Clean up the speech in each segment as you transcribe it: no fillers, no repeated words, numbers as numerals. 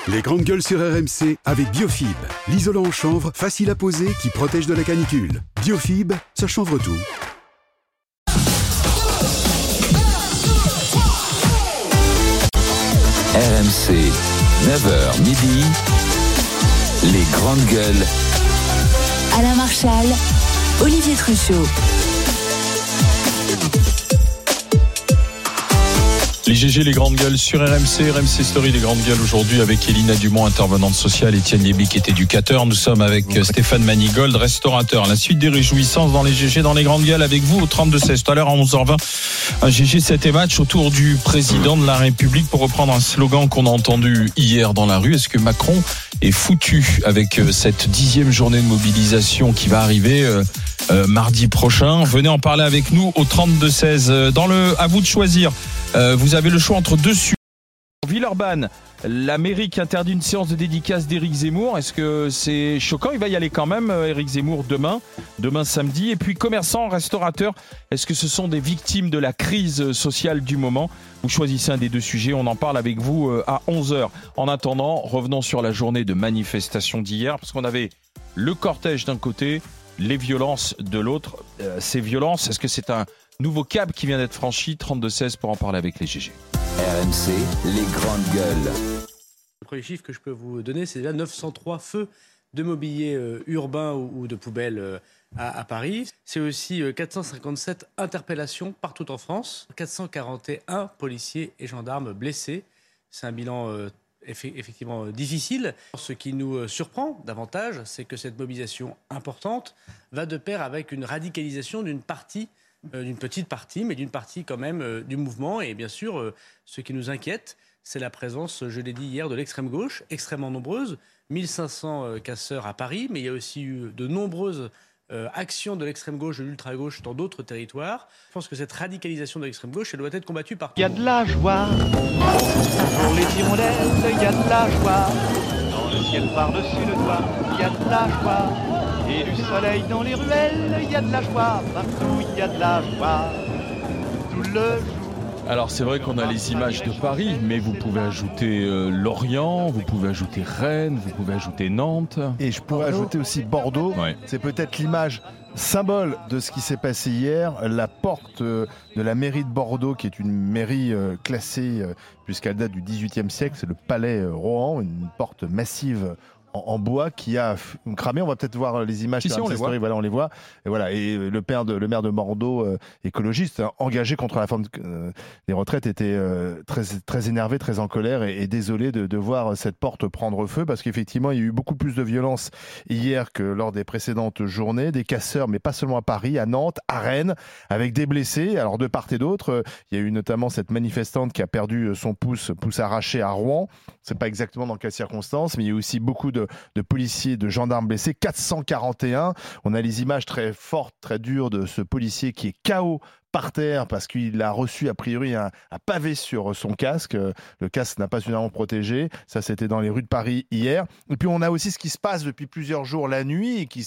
Les grandes gueules sur RMC avec Biofib, l'isolant en chanvre facile à poser qui protège de la canicule. Biofib, ça chanvre tout. RMC, 9h midi, les grandes gueules. Alain Marchal, Olivier Truchot. Les GG, les grandes gueules sur RMC, RMC Story, les grandes gueules aujourd'hui avec Elina Dumont, intervenante sociale, Étienne Léby qui est éducateur. Nous sommes avec Stéphane Manigold, restaurateur. La suite des réjouissances dans les GG, dans les grandes gueules avec vous au 32-16. Tout à l'heure à 11h20, un GG 7 et match autour du président de la République pour reprendre un slogan qu'on a entendu hier dans la rue. Est-ce que Macron est foutu avec cette 10e journée de mobilisation qui va arriver mardi prochain? Venez en parler avec nous au 32-16. À vous de choisir. Vous avez le choix entre deux sujets. Villeurbanne, la mairie qui interdit une séance de dédicace d'Éric Zemmour. Est-ce que c'est choquant? Il va y aller quand même, Éric Zemmour, demain samedi. Et puis commerçants, restaurateurs, est-ce que ce sont des victimes de la crise sociale du moment? Vous choisissez un des deux sujets, on en parle avec vous à 11h. En attendant, revenons sur la journée de manifestation d'hier, parce qu'on avait le cortège d'un côté, les violences de l'autre. Ces violences, est-ce que c'est un nouveau cap qui vient d'être franchi? 32-16 pour en parler avec les GG. RMC, les grandes gueules. Le premier chiffre que je peux vous donner, c'est déjà 903 feux de mobilier urbain ou de poubelles à Paris. C'est aussi 457 interpellations partout en France, 441 policiers et gendarmes blessés. C'est un bilan effectivement difficile. Ce qui nous surprend davantage, c'est que cette mobilisation importante va de pair avec une radicalisation d'une petite partie, mais d'une partie quand même du mouvement. Et bien sûr, ce qui nous inquiète, c'est la présence, je l'ai dit hier, de l'extrême gauche, extrêmement nombreuse. 1500 casseurs à Paris, mais il y a aussi eu de nombreuses actions de l'extrême gauche, de l'ultra gauche dans d'autres territoires. Je pense que cette radicalisation de l'extrême gauche, elle doit être combattue par tout. Il y a de la joie pour les hirondelles, il y a de la joie dans le ciel par-dessus le toit, il y a de la joie. Et du soleil dans les ruelles, il y a de la joie, partout il y a de la joie, tout le jour. Alors c'est vrai qu'on a les images de Paris, mais vous pouvez ajouter Lorient, vous pouvez ajouter Rennes, vous pouvez ajouter Nantes. Et je pourrais ajouter aussi Bordeaux. Ouais. C'est peut-être l'image symbole de ce qui s'est passé hier. La porte de la mairie de Bordeaux, qui est une mairie classée puisqu'elle date du XVIIIe siècle, c'est le palais Rohan, une porte massive en bois qui a cramé. On va peut-être voir les images si, on les voit. Voilà, on les voit. Et voilà. Et le maire de Bordeaux, écologiste, engagé contre la réforme des retraites, était très, très énervé, très en colère et désolé de voir cette porte prendre feu, parce qu'effectivement, il y a eu beaucoup plus de violence hier que lors des précédentes journées. Des casseurs, mais pas seulement à Paris, à Nantes, à Rennes, avec des blessés. Alors de part et d'autre, il y a eu notamment cette manifestante qui a perdu son pouce arraché à Rouen. C'est pas exactement dans quelles circonstances, mais il y a eu aussi beaucoup de policiers, de gendarmes blessés, 441. On a les images très fortes, très dures de ce policier qui est KO par terre parce qu'il a reçu a priori un pavé sur son casque. Le casque n'a pas suffisamment protégé. Ça, c'était dans les rues de Paris hier. Et puis on a aussi ce qui se passe depuis plusieurs jours la nuit et qui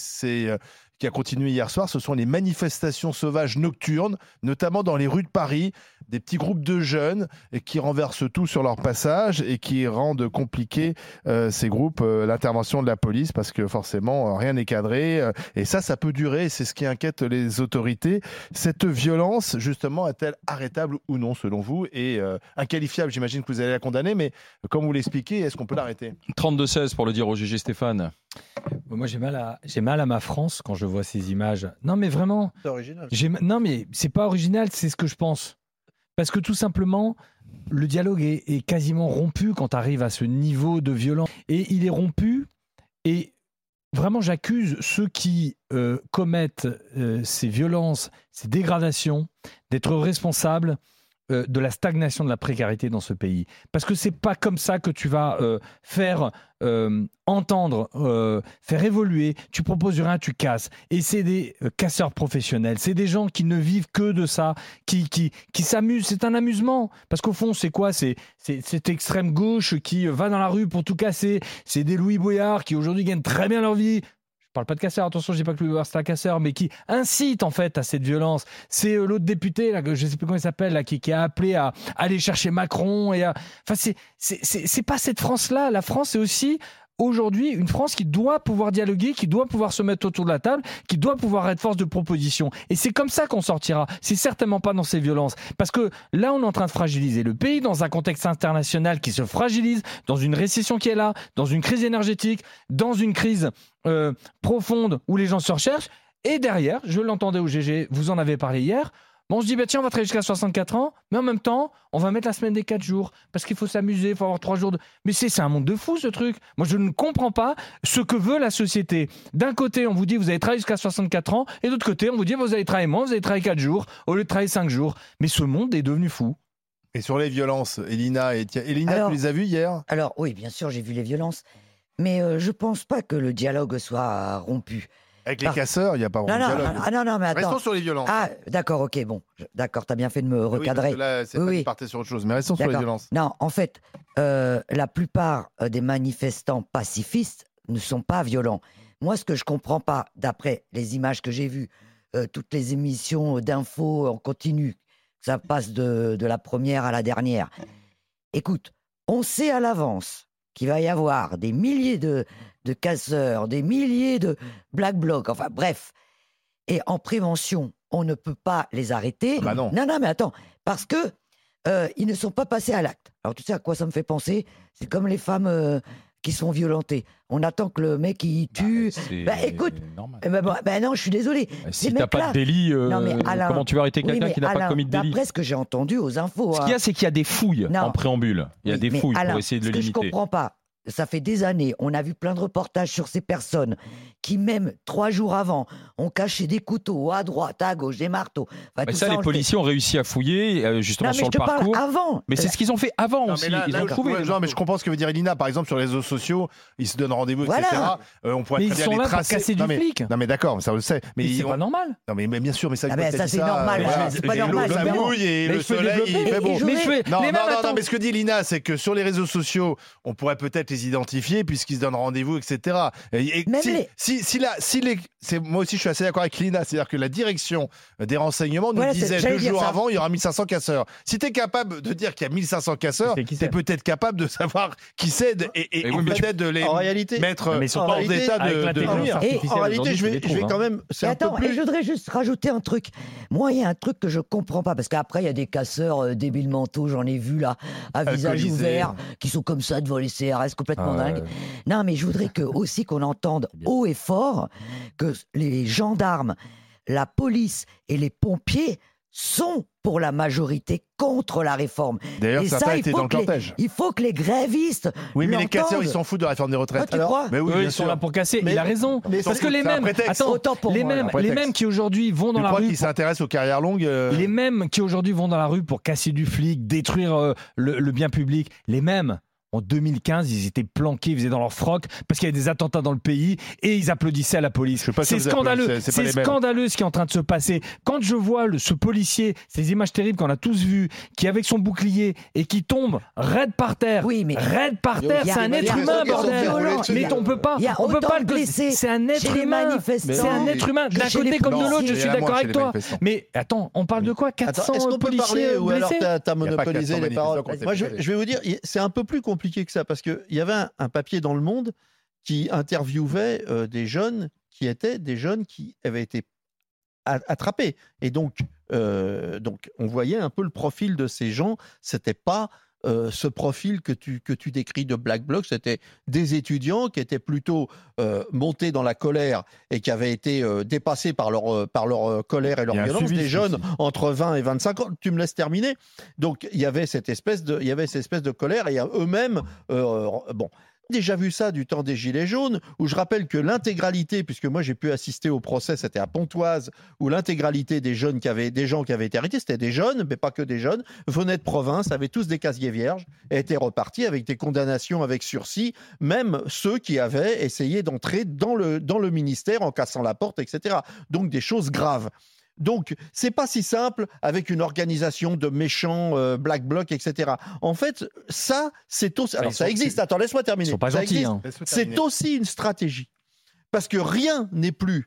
a continué hier soir. Ce sont les manifestations sauvages nocturnes, notamment dans les rues de Paris, des petits groupes de jeunes qui renversent tout sur leur passage et qui rendent compliqué ces groupes, l'intervention de la police, parce que forcément rien n'est cadré. Et ça peut durer. C'est ce qui inquiète les autorités. Cette violence, justement, est-elle arrêtable ou non, selon vous? Et inqualifiable, j'imagine que vous allez la condamner, mais comme vous l'expliquez, est-ce qu'on peut l'arrêter? 32-16 pour le dire au GG, Stéphane. Moi, j'ai mal à ma France quand je vois ces images. Non, mais vraiment. C'est original. Non, mais c'est pas original, c'est ce que je pense. Parce que tout simplement, le dialogue est quasiment rompu quand tu arrives à ce niveau de violence. Et il est rompu. Et vraiment, j'accuse ceux qui commettent ces violences, ces dégradations, d'être responsables de la stagnation de la précarité dans ce pays. Parce que c'est pas comme ça que tu vas faire entendre, faire évoluer. Tu proposes rien, tu casses. Et c'est des casseurs professionnels. C'est des gens qui ne vivent que de ça, qui s'amusent. C'est un amusement. Parce qu'au fond, c'est quoi? C'est cette extrême gauche qui va dans la rue pour tout casser. C'est des Louis Boyard qui aujourd'hui gagnent très bien leur vie. parle pas de casseurs, attention, je dis pas que le c'est un casseur, mais qui incite en fait à cette violence. C'est l'autre député, là, que je sais plus comment il s'appelle, là, qui a appelé à aller chercher Macron. Enfin, c'est pas cette France-là. La France, c'est aussi aujourd'hui une France qui doit pouvoir dialoguer, qui doit pouvoir se mettre autour de la table, qui doit pouvoir être force de proposition. Et c'est comme ça qu'on sortira. C'est certainement pas dans ces violences. Parce que là, on est en train de fragiliser le pays dans un contexte international qui se fragilise, dans une récession qui est là, dans une crise énergétique, dans une crise profonde où les gens se recherchent. Et derrière, je l'entendais au GG, vous en avez parlé hier, on se dit, tiens, on va travailler jusqu'à 64 ans, mais en même temps, on va mettre la semaine des 4 jours, parce qu'il faut s'amuser, il faut avoir 3 jours de... Mais c'est un monde de fou, ce truc. Moi, je ne comprends pas ce que veut la société. D'un côté, on vous dit, vous allez travailler jusqu'à 64 ans, et d'autre côté, on vous dit, vous allez travailler moins, vous allez travailler 4 jours, au lieu de travailler 5 jours. Mais ce monde est devenu fou. Et sur les violences, Elina, tu les as vues hier ? Alors, oui, bien sûr, j'ai vu les violences, mais je ne pense pas que le dialogue soit rompu. Avec les casseurs, il n'y a pas vraiment de dialogue. Non, mais attends. Restons sur les violences. Ah, d'accord, ok, bon. D'accord, t'as bien fait de me recadrer. Oui, là, c'est pas de partir sur autre chose, mais restons sur les violences. Non, en fait, la plupart des manifestants pacifistes ne sont pas violents. Moi, ce que je comprends pas, d'après les images que j'ai vues, toutes les émissions d'infos en continu, ça passe de la première à la dernière. Écoute, on sait à l'avance qu'il va y avoir des milliers de casseurs, des milliers de black blocs, enfin bref. Et en prévention, on ne peut pas les arrêter. Ah bah non. Non, mais attends, parce que ils ne sont pas passés à l'acte. Alors tu sais à quoi ça me fait penser ? C'est comme les femmes qui sont violentées. On attend que le mec il tue. Écoute, non, je suis désolé. Si t'as pas de délit, comment tu vas arrêter quelqu'un qui n'a pas commis de délit ? D'après ce que j'ai entendu aux infos. Ce qu'il y a, c'est qu'il y a des fouilles en préambule. Il y a des fouilles pour essayer de le limiter. Ce que je comprends pas. Ça fait des années, on a vu plein de reportages sur ces personnes qui, même 3 jours avant, ont caché des couteaux à droite, à gauche, des marteaux. Enfin, mais ça, les policiers ont réussi à fouiller justement sur le parcours. Avant. Mais c'est ce qu'ils ont fait avant aussi. Ils ont trouvé. Mais je comprends ce que veut dire Elina. Par exemple, sur les réseaux sociaux, ils se donnent rendez-vous, etc. On pourrait très bien les tracer. Ils sont là pour casser du flic. Non, mais d'accord, ça on le sait. Mais c'est pas normal. Non, mais bien sûr, mais ça. Ça c'est normal. C'est pas normal. Ça mouille et le soleil, il fait beau. Non, mais ce que dit Elina, c'est que sur les réseaux sociaux, on pourrait peut-être les identifier puisqu'ils se donnent rendez-vous, etc. Moi aussi, je suis assez d'accord avec Lina. C'est-à-dire que la direction des renseignements nous disait 2 jours avant, il y aura 1500 casseurs. Si tu es capable de dire qu'il y a 1500 casseurs, tu es peut-être capable de savoir qui c'est et peut-être de les mettre hors d'état de... En réalité, je vais quand même... Et je voudrais juste rajouter un truc. Moi, il y a un truc que je comprends pas, parce qu'après, il y a des casseurs débiles mentaux, j'en ai vu là, à visage ouvert, qui sont comme ça devant les CRS, complètement dingues. Non, mais je voudrais aussi qu'on entende haut et fort que les gendarmes, la police et les pompiers sont pour la majorité contre la réforme. D'ailleurs, certains étaient dans le cortège. Il faut que les grévistes Oui, mais les casseurs, ils s'en foutent de la réforme des retraites. Tu crois ? Mais oui, ils sont là pour casser. Il a raison. Parce que les mêmes, les mêmes qui aujourd'hui vont dans la rue... Je crois qu'ils s'intéressent aux carrières longues. Les mêmes qui aujourd'hui vont dans la rue pour casser du flic, détruire le bien public, les mêmes... En 2015, ils étaient planqués, ils faisaient dans leur froc parce qu'il y avait des attentats dans le pays et ils applaudissaient à la police. C'est scandaleux. C'est scandaleux ce qui est en train de se passer. Quand je vois ce policier, ces images terribles qu'on a tous vues, qui est avec son bouclier et qui tombe raide par terre. Oui, mais raide par terre, c'est un être humain, bordel. Mais on peut pas le blesser. C'est un être humain. C'est un être humain. D'un côté comme de l'autre, je suis d'accord avec toi. Mais attends, on parle de quoi ? 400 policiers ou alors t'as monopolisé les paroles. Moi, je vais vous dire, c'est un peu plus compliqué que ça, parce qu'il y avait un papier dans Le Monde qui interviewait des jeunes qui avaient été attrapés. Et donc, on voyait un peu le profil de ces gens. C'était pas ce profil que tu décris de Black Bloc, c'était des étudiants qui étaient plutôt montés dans la colère et qui avaient été dépassés par leur colère et leur violence, des jeunes entre 20 et 25 ans. Tu me laisses terminer. Donc il y avait cette espèce de colère et eux-mêmes déjà vu ça du temps des Gilets jaunes, où je rappelle que l'intégralité, puisque moi j'ai pu assister au procès, c'était à Pontoise, où l'intégralité des gens qui avaient été arrêtés, c'était des jeunes, mais pas que des jeunes, venaient de province, avaient tous des casiers vierges, et étaient repartis avec des condamnations avec sursis, même ceux qui avaient essayé d'entrer dans le ministère en cassant la porte, etc. Donc des choses graves. Donc, c'est pas si simple avec une organisation de méchants Black Bloc, etc. En fait, ça, c'est aussi... Alors, ça existe. Attends, laisse-moi terminer. Ils sont pas gentils. C'est aussi une stratégie. Parce que rien n'est plus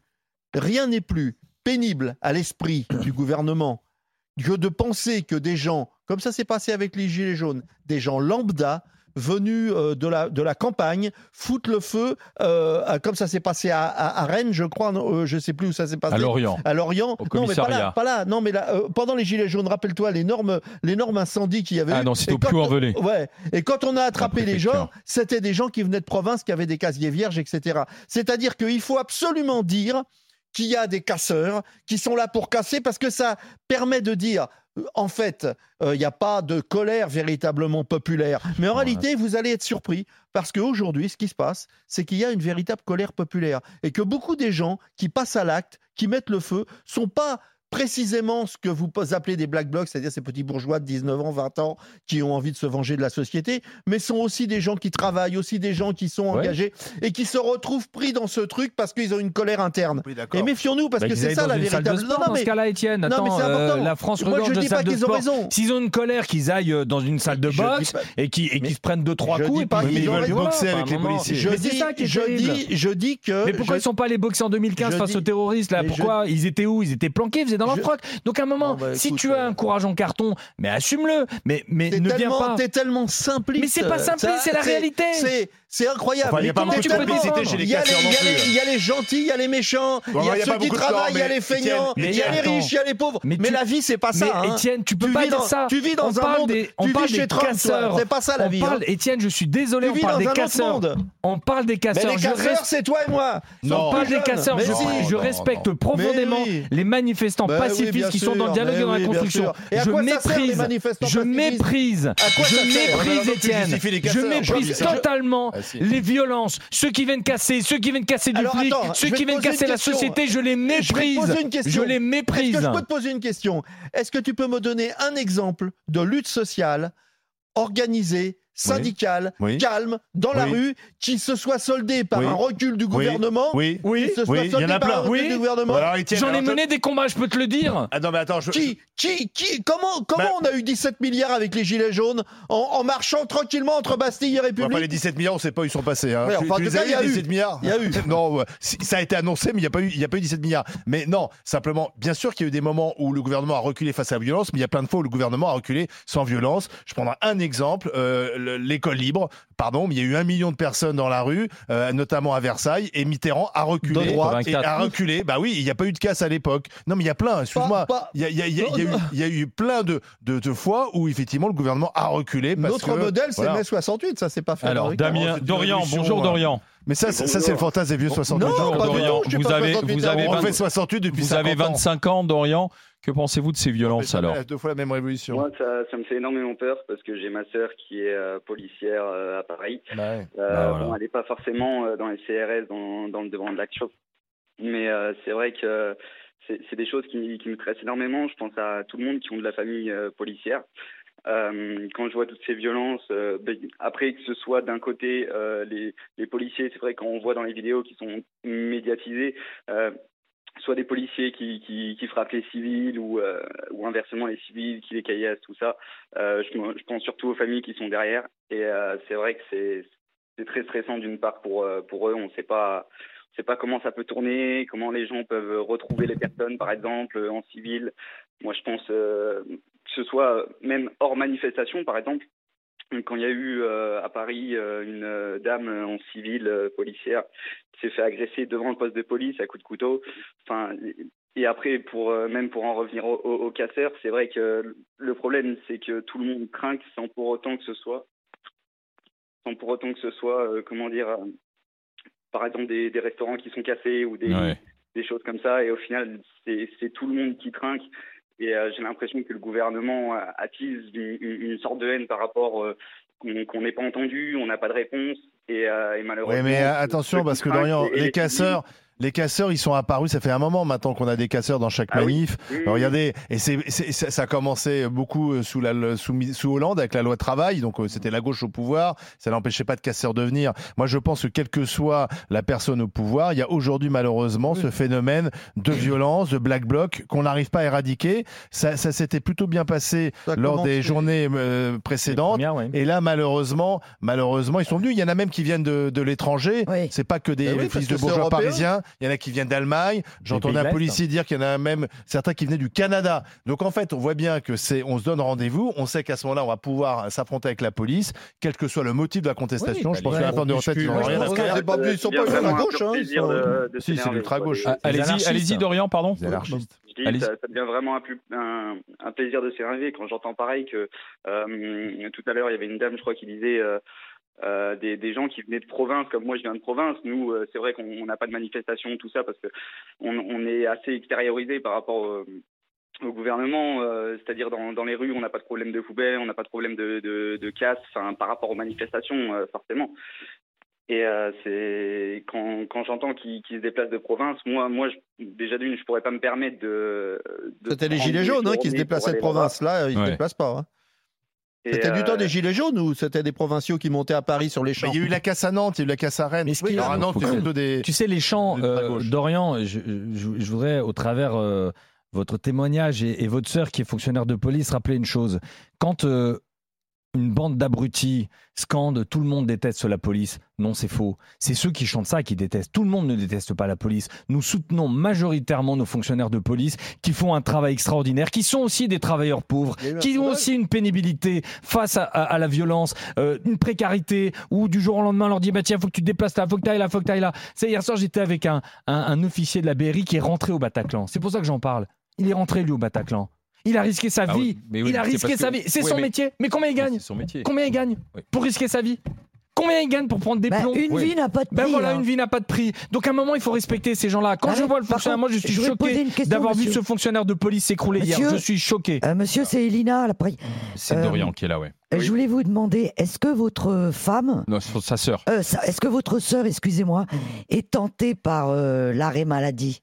pénible à l'esprit du gouvernement que de penser que des gens, comme ça s'est passé avec les Gilets jaunes, des gens lambda venus de la campagne foutent le feu, comme ça s'est passé à Rennes, je crois, je ne sais plus où ça s'est passé. À Lorient. Au commissariat. Pas là. Non, mais là, pendant les Gilets jaunes, rappelle-toi l'énorme incendie qu'il y avait eu. Ah non, c'était au Puy-en-Velay. Ouais. Et quand on a attrapé les gens, c'était des gens qui venaient de province, qui avaient des casiers vierges, etc. C'est-à-dire qu'il faut absolument dire qu'il y a des casseurs qui sont là pour casser, parce que ça permet de dire, en fait, il n'y a pas de colère véritablement populaire. Mais en réalité, vous allez être surpris, parce qu'aujourd'hui, ce qui se passe, c'est qu'il y a une véritable colère populaire. Et que beaucoup des gens qui passent à l'acte, qui mettent le feu, sont pas précisément ce que vous appelez des black blocs, c'est-à-dire ces petits bourgeois de 19 ans, 20 ans, qui ont envie de se venger de la société, mais sont aussi des gens qui travaillent, aussi des gens qui sont engagés, et qui se retrouvent pris dans ce truc parce qu'ils ont une colère interne. Oui, et méfions-nous, parce que c'est ça la véritable... Dans ce cas-là, Étienne, attends, la France regorge de salles de sport. S'ils ont une colère, qu'ils aillent dans une salle de boxe et qu'ils se prennent 2-3 coups, et puis ils veulent boxer avec les policiers. Je dis que... Mais pourquoi ils ne sont pas allés boxer en 2015 face aux terroristes là? Pourquoi ils étaient où? Ils étaient planqués, ils faisaient dans leur froc. Donc à un moment, si tu as un courage en carton, mais assume-le. Mais ne viens pas. T'es tellement simpliste. Mais c'est pas simpliste, c'est la réalité. C'est incroyable. Il n'y a pas beaucoup de complicité chez les casseurs non plus. Il y a les gentils, il y a les méchants, il y a ceux qui travaillent, il y a les feignants, il y a les riches, il y a les pauvres. Mais la vie, c'est pas ça. Mais Étienne, tu peux pas dire ça. Tu vis dans un monde. On parle des casseurs. C'est pas ça la vie. Étienne, je suis désolé, on parle des casseurs. On parle des casseurs. Mais les casseurs, c'est toi et moi. On parle des casseurs. Je respecte profondément les manifestants pacifistes qui sont dans le dialogue et dans la construction. Je méprise, Étienne. Je méprise totalement les violences. Ceux qui viennent casser du flic, ceux qui viennent casser la société, je les méprise. Je les méprise. Est-ce que je peux te poser une question? Est-ce que tu peux me donner un exemple de lutte sociale organisée, syndicale, calme, dans la rue, qui se soit soldée par un recul du gouvernement? Oui, il y en a plein. Du gouvernement. J'en ai mené des combats, je peux te le dire. Ah non, mais attends, comment on a eu 17 milliards avec les Gilets jaunes en marchant tranquillement entre Bastille et République? Enfin, les 17 milliards, on ne sait pas où ils sont passés. Hein. Ouais, enfin, il y a eu 17 milliards. Il y a eu. Non, ça a été annoncé, mais il n'y a pas eu 17 milliards. Mais non, simplement, bien sûr qu'il y a eu des moments où le gouvernement a reculé face à la violence, mais il y a plein de fois où le gouvernement a reculé sans violence. Je prendrai un exemple. L'école libre, mais il y a eu 1 million de personnes dans la rue, notamment à Versailles, et Mitterrand a reculé. De droite. Et a reculé. Bah oui, il n'y a pas eu de casse à l'époque. Non, mais il y a plein, excuse-moi. Il y a eu plein de fois où, effectivement, le gouvernement a reculé. Notre modèle, c'est mai 68, ça s'est pas fait. Alors, Dorian, bonjour Dorian. Mais ça c'est le fantasme des vieux 68. Bonjour Dorian, on fait 68 depuis 50 ans. Vous avez 25 ans, Dorian. Que pensez-vous de ces violences alors? 2 fois la même révolution. Moi, ça me fait énormément peur parce que j'ai ma sœur qui est policière à Paris. Ouais. Bon, elle n'est pas forcément dans les CRS, dans le devant de l'action. Mais c'est vrai que c'est des choses qui me stressent énormément. Je pense à tout le monde qui ont de la famille policière. Quand je vois toutes ces violences, après que ce soit d'un côté les policiers, c'est vrai quand on voit dans les vidéos qui sont médiatisées, soit des policiers qui frappent les civils ou inversement les civils qui les caillassent, tout ça. Je pense surtout aux familles qui sont derrière et c'est vrai que c'est très stressant d'une part pour eux. On sait pas comment ça peut tourner, comment les gens peuvent retrouver les personnes par exemple en civil. Moi je pense que ce soit même hors manifestation par exemple. Quand il y a eu à Paris une dame en civil policière qui s'est fait agresser devant le poste de police à coups de couteau, et après pour en revenir aux casseurs, c'est vrai que le problème c'est que tout le monde craint sans pour autant que ce soit par exemple des restaurants qui sont cassés ou des choses comme ça, et au final c'est tout le monde qui trinque. Et j'ai l'impression que le gouvernement attise une sorte de haine par rapport qu'on n'est pas entendu, on n'a pas de réponse. Et malheureusement. Oui, mais attention, parce que Dorian, les casseurs, Les casseurs, ils sont apparus. Ça fait un moment maintenant qu'on a des casseurs dans chaque manif. Oui. Alors, regardez, et ça a commencé beaucoup sous Hollande avec la loi travail. Donc, c'était la gauche au pouvoir. Ça n'empêchait pas de casseurs de venir. Moi, je pense que quelle que soit la personne au pouvoir, il y a aujourd'hui malheureusement ce phénomène de violence, de black bloc qu'on n'arrive pas à éradiquer. Ça s'était plutôt bien passé lors des journées précédentes. Et là, malheureusement, ils sont venus. Il y en a même qui viennent de l'étranger. C'est pas que des fils de bourgeois parisiens. Il y en a qui viennent d'Allemagne. J'entendais un policier dire qu'il y en a même certains qui venaient du Canada. Donc en fait, on voit bien que on se donne rendez-vous. On sait qu'à ce moment-là, on va pouvoir s'affronter avec la police, quel que soit le motif de la contestation. Je pense que la réforme de retraite, ils n'ont rien à faire. Ils sont pas à gauche. Si, c'est l'ultra-gauche. Allez-y, Dorian, pardon. Je dis, ça devient vraiment un plaisir de s'énerver quand j'entends pareil que tout à l'heure, il y avait une dame, je crois, qui disait des gens qui venaient de province, comme moi je viens de province. Nous, c'est vrai qu'on n'a pas de manifestation, tout ça, parce que on est assez extériorisé par rapport au gouvernement, c'est-à-dire dans les rues, on n'a pas de problème de poubelle, on n'a pas de problème de casse, par rapport aux manifestations, forcément. Et c'est quand j'entends qu'ils se déplacent de province, moi déjà d'une, je pourrais pas me permettre de c'était les gilets jaunes qui se déplaçaient de province. Là, ils se déplacent pas. C'était du temps des gilets jaunes ou c'était des provinciaux qui montaient à Paris sur les champs? Il y a eu la casse à Nantes, il y a eu la casse à Rennes. À Nantes, tu sais, les champs, Dorian, je voudrais, au travers votre témoignage et votre sœur qui est fonctionnaire de police, rappeler une chose. Quand une bande d'abrutis scande « tout le monde déteste la police », non, c'est faux. C'est ceux qui chantent ça qui détestent. Tout le monde ne déteste pas la police. Nous soutenons majoritairement nos fonctionnaires de police qui font un travail extraordinaire, qui sont aussi des travailleurs pauvres, qui ont aussi une pénibilité face à la violence, une précarité, où du jour au lendemain on leur dit « tiens, faut que tu te déplaces là, faut que tu ailles là, faut que tu ailles là ». Hier soir, j'étais avec un officier de la BRI qui est rentré au Bataclan. C'est pour ça que j'en parle. Il est rentré, lui, au Bataclan. Il a risqué sa vie. Il a risqué sa vie. C'est son métier. Mais combien il gagne? Combien il gagne pour risquer sa vie? Combien il gagne pour prendre des plombs? Une vie n'a pas de prix. Une vie n'a pas de prix. Donc à un moment, il faut respecter ces gens-là. Quand je vois le fonctionnaire, moi je suis choqué d'avoir vu ce fonctionnaire de police s'écrouler hier. Je suis choqué. Monsieur, c'est Elina. C'est Dorian qui est là, Je voulais vous demander, est-ce que votre femme... Non, sa sœur. Est-ce que votre sœur, excusez-moi, est tentée par l'arrêt maladie?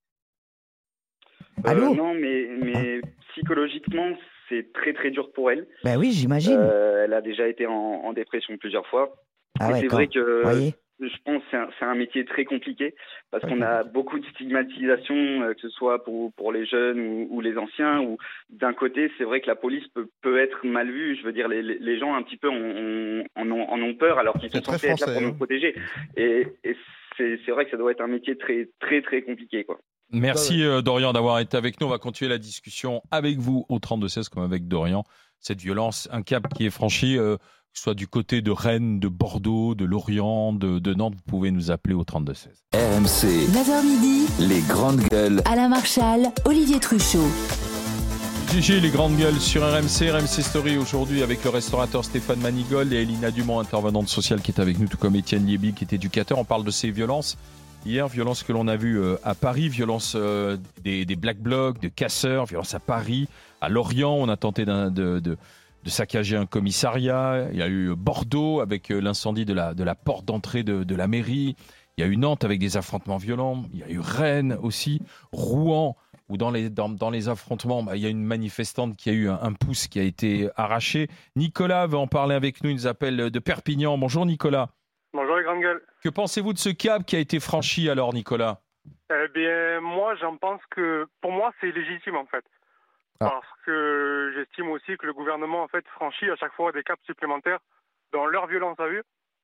Allô? Non, mais psychologiquement, c'est très très dur pour elle. Ben oui, j'imagine. Elle a déjà été en dépression plusieurs fois. C'est vrai que je pense que c'est un métier très compliqué parce qu'on a beaucoup de stigmatisation, que ce soit pour les jeunes ou les anciens. Ou d'un côté, c'est vrai que la police peut être mal vue. Je veux dire, les gens un petit peu en ont peur alors qu'ils sont censés être là pour nous protéger. Et c'est vrai que ça doit être un métier très très très compliqué, quoi. Merci Dorian d'avoir été avec nous. On va continuer la discussion avec vous au 32-16 comme avec Dorian. Cette violence, un cap qui est franchi, que ce soit du côté de Rennes, de Bordeaux, de Lorient, de Nantes, vous pouvez nous appeler au 32-16. RMC, 9h midi, les grandes gueules. Alain Marchal, Olivier Truchot. GG, les grandes gueules sur RMC Story aujourd'hui avec le restaurateur Stéphane Manigold et Elina Dumont, intervenante sociale qui est avec nous, tout comme Étienne Liébi qui est éducateur. On parle de ces violences. Hier, violence que l'on a vue à Paris, violence des Black Blocs, de casseurs, violence à Paris, à Lorient, on a tenté de saccager un commissariat. Il y a eu Bordeaux avec l'incendie de la porte d'entrée de la mairie. Il y a eu Nantes avec des affrontements violents. Il y a eu Rennes aussi, Rouen, où dans les affrontements, il y a une manifestante qui a eu un pouce qui a été arraché. Nicolas veut en parler avec nous, il nous appelle de Perpignan. Bonjour Nicolas. Bonjour les grandes gueules. Que pensez-vous de ce cap qui a été franchi alors, Nicolas? Eh bien, moi, j'en pense que, pour moi, c'est légitime en fait. Parce que j'estime aussi que le gouvernement en fait franchit à chaque fois des caps supplémentaires dans leur violence à vue.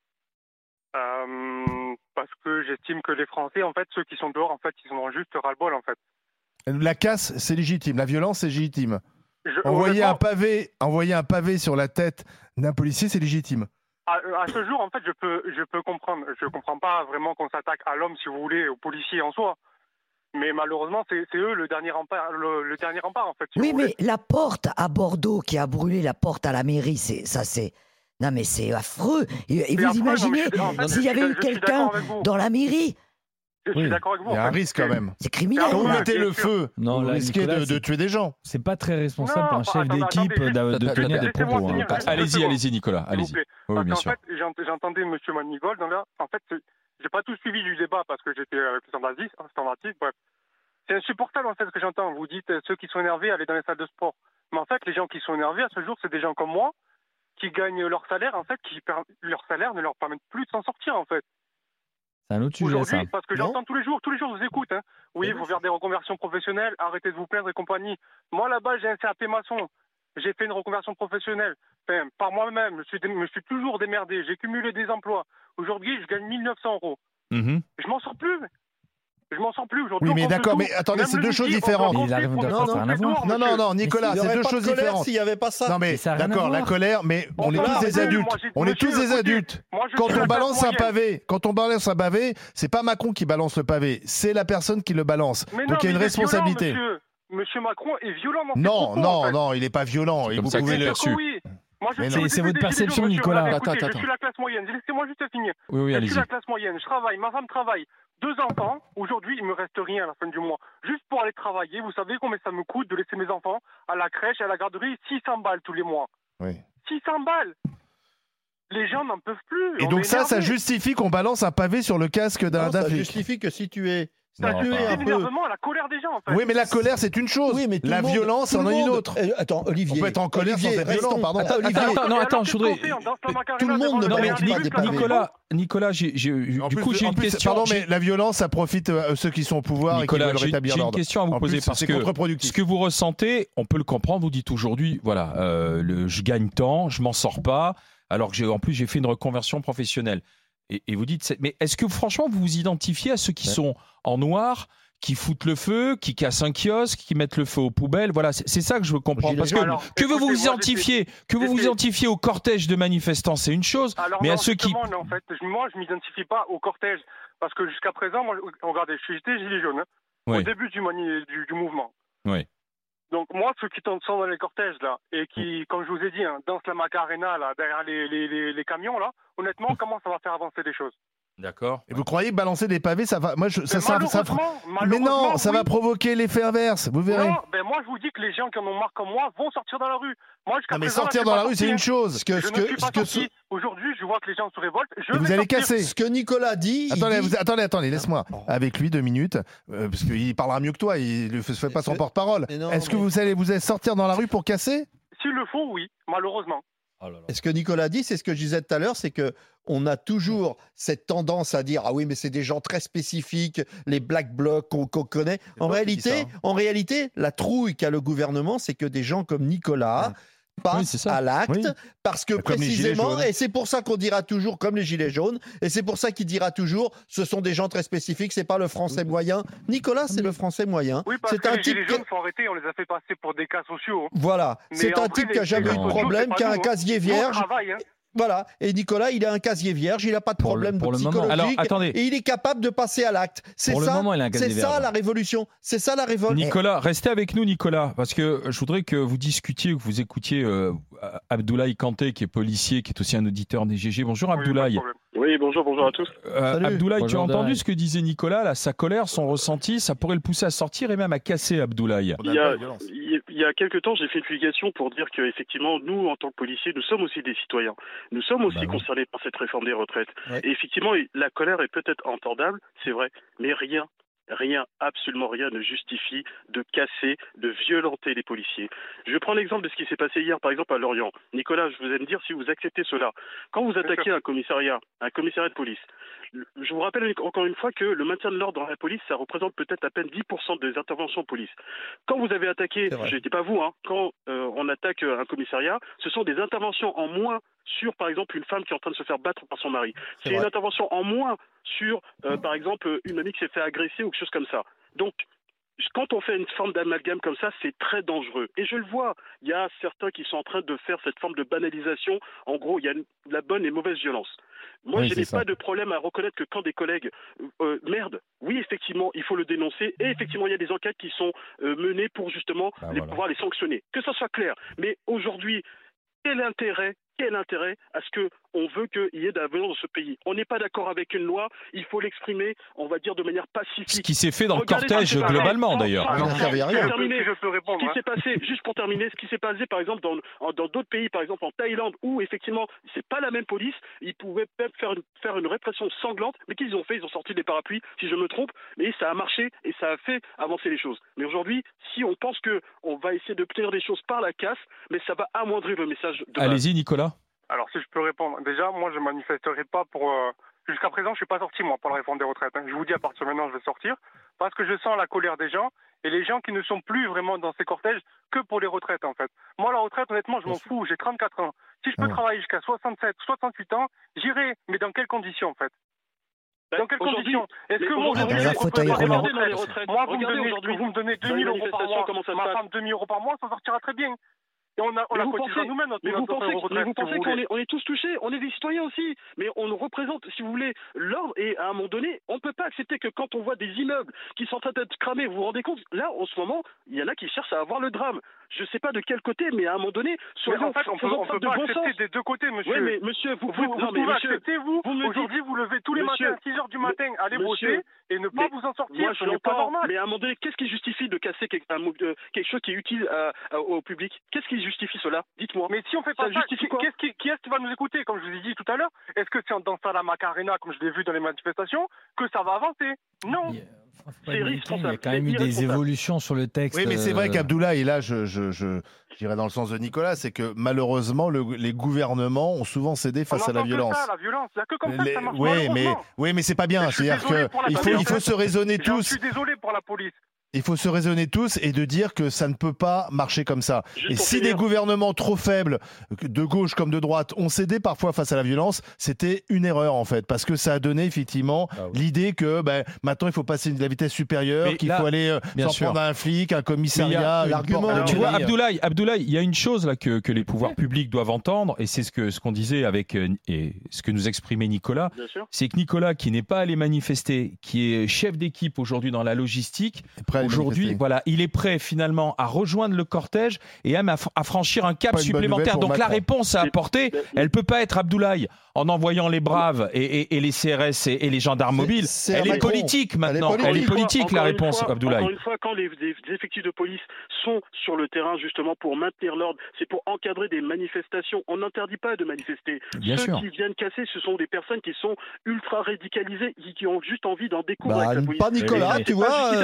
Parce que j'estime que les Français, en fait, ceux qui sont dehors, en fait, ils ont juste ras-le-bol en fait. La casse, c'est légitime. La violence, c'est légitime. Envoyer un pavé sur la tête d'un policier, c'est légitime. À ce jour, en fait, je peux comprendre. Je comprends pas vraiment qu'on s'attaque à l'homme, si vous voulez, aux policiers en soi. Mais malheureusement, c'est eux le dernier rempart, en fait. Oui, mais la porte à Bordeaux qui a brûlé la porte à la mairie, non, mais c'est affreux. Et vous imaginez s'il y avait eu quelqu'un dans la mairie. Je suis d'accord avec vous. Il y a un risque quand même. C'est criminel. Quand vous mettez le feu, vous risquez de tuer des gens. C'est pas très responsable pour un chef d'équipe de tenir des propos. Allez-y, Nicolas. Allez-y. Oui, bien sûr. En fait, j'entendais M. Manigold. En fait, j'ai pas tout suivi du débat parce que j'étais avec le standardiste, bref. C'est insupportable en fait ce que j'entends. Vous dites ceux qui sont énervés, allez dans les salles de sport. Mais en fait, les gens qui sont énervés à ce jour, c'est des gens comme moi qui gagnent leur salaire, en fait, leur salaire ne leur permet plus de s'en sortir, en fait. C'est un autre sujet, aujourd'hui, ça. parce que j'entends tous les jours, je vous écoute. Hein. Oui, il faut faire des reconversions professionnelles, arrêtez de vous plaindre et compagnie. Moi, là-bas, j'ai un CAP maçon. J'ai fait une reconversion professionnelle. Enfin, par moi-même, je me suis toujours démerdé. J'ai cumulé des emplois. Aujourd'hui, je gagne 1 900 €. Je m'en sors plus. Je m'en sors plus aujourd'hui. Oui, mais d'accord, mais attendez, c'est deux choses différentes. Non, Nicolas, c'est deux choses différentes. S'il n'y avait pas ça. Non, mais d'accord, la colère, mais on est tous des adultes. On est tous des adultes. Quand on balance un pavé, c'est pas Macron qui balance le pavé, c'est la personne qui le balance. Donc il y a une responsabilité. Monsieur Macron est violent dans ses propos. Non, il n'est pas violent. Vous pouvez le dessus. C'est votre perception, Nicolas. Je suis la classe moyenne. Laissez-moi juste finir. Oui, je suis la classe moyenne. Je travaille. Ma femme travaille. 2 enfants. Aujourd'hui, il me reste rien à la fin du mois. Juste pour aller travailler. Vous savez combien ça me coûte de laisser mes enfants à la crèche et à la garderie? 600 balles tous les mois. Oui. 600 balles. Les gens n'en peuvent plus. Et donc ça justifie qu'on balance un pavé sur le casque d'un flic. Ça justifie que si tu es... C'est l'énervement, la colère des gens, en fait. Oui, mais la colère, c'est une chose. Oui, mais la violence, en est une autre. Attends, Olivier. On peut être en colère sans être violent, pardon. Attends, je voudrais... Tout le monde ne balance pas des pavés. Nicolas, j'ai une question. Pardon, mais la violence, ça profite à ceux qui sont au pouvoir et qui veulent rétablir l'ordre. J'ai une question à vous poser parce que ce que vous ressentez, on peut le comprendre. Vous dites aujourd'hui, voilà, je gagne tant, je m'en sors pas, alors que en plus j'ai fait une reconversion professionnelle. Et vous dites, mais est-ce que franchement vous vous identifiez à ceux qui sont en noir, qui foutent le feu, qui cassent un kiosque, qui mettent le feu aux poubelles? Voilà, c'est ça que je veux comprendre. Parce que vous vous identifiez au cortège de manifestants, c'est une chose. Alors mais non, à ceux qui... En fait, moi, je m'identifie pas au cortège parce que jusqu'à présent, moi, regardez, j'étais gilet jaune au début du mouvement. Oui. Donc moi, ceux qui sont dans les cortèges là et qui, comme je vous ai dit, dansent la Macarena là derrière les camions là, honnêtement, comment ça va faire avancer les choses? D'accord. Et vous croyez que balancer des pavés, ça va... Mais non, ça va provoquer l'effet inverse, vous verrez. Non, moi je vous dis que les gens qui en ont marre comme moi vont sortir dans la rue. Moi, mais sortir dans la rue, c'est une chose. Aujourd'hui, je vois que les gens se révoltent. Vous allez casser. Ce que Nicolas dit... Attendez, laisse-moi. Avec lui 2 minutes, parce qu'il parlera mieux que toi, il ne fait pas son porte-parole. Est-ce que vous allez sortir dans la rue pour casser? S'il le faut, oui, malheureusement. Et ce que Nicolas dit, c'est ce que je disais tout à l'heure, c'est que on a toujours cette tendance à dire ah oui mais c'est des gens très spécifiques, les black blocs qu'on connaît. En réalité, la trouille qu'a le gouvernement, c'est que des gens comme Nicolas passent à l'acte parce que précisément, et c'est pour ça qu'on dira toujours comme les gilets jaunes, et c'est pour ça qu'il dira toujours ce sont des gens très spécifiques, c'est pas le français moyen. Nicolas, c'est le français moyen. Oui, parce que les gilets jaunes sont arrêtés, on les a fait passer pour des cas sociaux. Voilà, c'est un type qui a jamais eu de problème, qui a un casier vierge. Voilà, et Nicolas, il a un casier vierge, il n'a pas de problème psychologique, alors, attendez. Et il est capable de passer à l'acte. C'est ça la révolution, c'est ça la révolte. Nicolas, restez avec nous, Nicolas, parce que je voudrais que vous discutiez, que vous écoutiez Abdoulaye Kanté, qui est policier, qui est aussi un auditeur des GG. Bonjour Abdoulaye. Oui, bonjour à tous. Abdoulaye, tu as entendu ce que disait Nicolas, là, sa colère, son ressenti, ça pourrait le pousser à sortir et même à casser Abdoulaye. Il y a quelques temps, j'ai fait une publication pour dire qu'effectivement, nous, en tant que policiers, nous sommes aussi des citoyens. Nous sommes aussi concernés par cette réforme des retraites. Ouais. Et effectivement, la colère est peut-être entendable, c'est vrai, mais rien, absolument rien ne justifie de casser, de violenter les policiers. Je prends l'exemple de ce qui s'est passé hier, par exemple, à Lorient. Nicolas, je vous aime dire si vous acceptez cela. Quand vous attaquez un commissariat de police, je vous rappelle encore une fois que le maintien de l'ordre dans la police, ça représente peut-être à peine 10% des interventions de police. Quand vous avez attaqué, je ne dis pas vous, quand on attaque un commissariat, ce sont des interventions en moins sur, par exemple, une femme qui est en train de se faire battre par son mari. C'est une intervention en moins sur, par exemple, une amie qui s'est fait agresser ou quelque chose comme ça. Donc, quand on fait une forme d'amalgame comme ça, c'est très dangereux. Et je le vois, il y a certains qui sont en train de faire cette forme de banalisation. En gros, il y a la bonne et mauvaise violence. Moi, je n'ai pas de problème à reconnaître que quand des collègues merdent, oui, effectivement, il faut le dénoncer. Et effectivement, il y a des enquêtes qui sont menées pour justement pouvoir les sanctionner. Que ça soit clair. Mais aujourd'hui, quel intérêt à ce que on veut qu'il y ait de la violence dans ce pays. On n'est pas d'accord avec une loi, il faut l'exprimer, on va dire, de manière pacifique. Ce qui s'est fait dans le cortège globalement d'ailleurs. Je peux répondre. Ce qui s'est passé, juste pour terminer, ce qui s'est passé par exemple dans d'autres pays, par exemple en Thaïlande, où effectivement c'est pas la même police, ils pouvaient peut-être faire une répression sanglante, mais qu'ils ont fait, ils ont sorti des parapluies, si je me trompe, mais ça a marché et ça a fait avancer les choses. Mais aujourd'hui, si on pense que on va essayer d'obtenir des choses par la casse, mais ça va amoindrir le message de Allez-y Nicolas. Alors si je peux répondre, déjà moi je manifesterai pas pour... Jusqu'à présent je suis pas sorti moi pour la réforme des retraites. Je vous dis à partir de maintenant je vais sortir parce que je sens la colère des gens et les gens qui ne sont plus vraiment dans ces cortèges que pour les retraites en fait. Moi la retraite honnêtement je m'en fous, j'ai 34 ans. Si je peux travailler jusqu'à 67, 68 ans, j'irai, mais dans quelles conditions en fait? Dans quelles conditions? Est-ce que moi, vous me donnez 2 000 euros par mois, ma femme 2 000 euros par mois, ça sortira très bien. Et on a cotisé nous-mêmes notre retraite. Vous pensez qu'on est tous touchés? On est des citoyens aussi, mais on nous représente, si vous voulez, l'ordre. Et à un moment donné, on ne peut pas accepter que quand on voit des immeubles qui sont en train d'être cramés, vous vous rendez compte? Là, en ce moment, il y en a qui cherchent à avoir le drame. Je ne sais pas de quel côté, mais à un moment donné, soyons en fait, on peut pas accepter des deux côtés, monsieur. Oui, mais monsieur, vous pouvez accepter, vous aujourd'hui, vous levez tous les matins à 6h du matin, allez bosser et ne pas vous en sortir. Moi, je n'ai pas normal. Mais à un moment donné, qu'est-ce qui justifie de casser quelque chose qui est utile au public? Qu'est-ce qui justifie cela? Dites-moi. Mais si on fait pas ça, qui est-ce qui va nous écouter? Comme je vous ai dit tout à l'heure, est-ce que c'est dans la Macarena, comme je l'ai vu dans les manifestations, que ça va avancer? Non. Il y a quand même eu des évolutions sur le texte. Oui, mais c'est vrai qu'Abdoulaye, et là, je dirais dans le sens de Nicolas, c'est que malheureusement, les gouvernements ont souvent cédé face à la violence. Ça, la violence. Il n'y a que comme ça que ça marche. Oui, mais c'est pas bien. C'est-à-dire qu'il faut se raisonner tous. Je suis désolé pour la police. Il faut se raisonner tous et de dire que ça ne peut pas marcher comme ça. Et si des gouvernements trop faibles, de gauche comme de droite, ont cédé parfois face à la violence, c'était une erreur en fait, parce que ça a donné effectivement l'idée que maintenant il faut passer de la vitesse supérieure, qu'il faut aller s'en prendre à un flic, un commissariat, l'argument. Tu vois, Abdoulaye, il y a une chose là que les pouvoirs publics doivent entendre, et c'est ce qu'on disait avec et ce que nous exprimait Nicolas, c'est que Nicolas, qui n'est pas allé manifester, qui est chef d'équipe aujourd'hui dans la logistique, aujourd'hui, voilà, il est prêt finalement à rejoindre le cortège et même à franchir un cap supplémentaire. Donc la réponse à apporter, elle peut pas être Abdoulaye en envoyant les braves et les CRS et les gendarmes mobiles. Elle est politique maintenant. Elle est politique la réponse, Abdoulaye. Encore une fois, quand les effectifs de police sont sur le terrain justement pour maintenir l'ordre, c'est pour encadrer des manifestations. On n'interdit pas de manifester. Ceux qui viennent casser, ce sont des personnes qui sont ultra radicalisées, qui ont juste envie d'en découvrir avec la police. Pas Nicolas, tu vois.